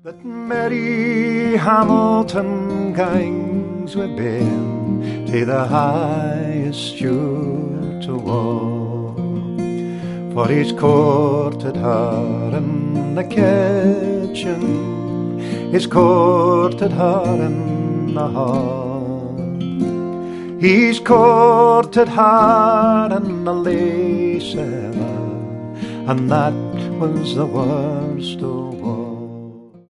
That Mary Hamilton gangs wi' Ben to the highest Stuart o' war, for he's courted her in the kitchen, he's courted her in the hall, he's courted her in the lay cellar, and that was the worst of all.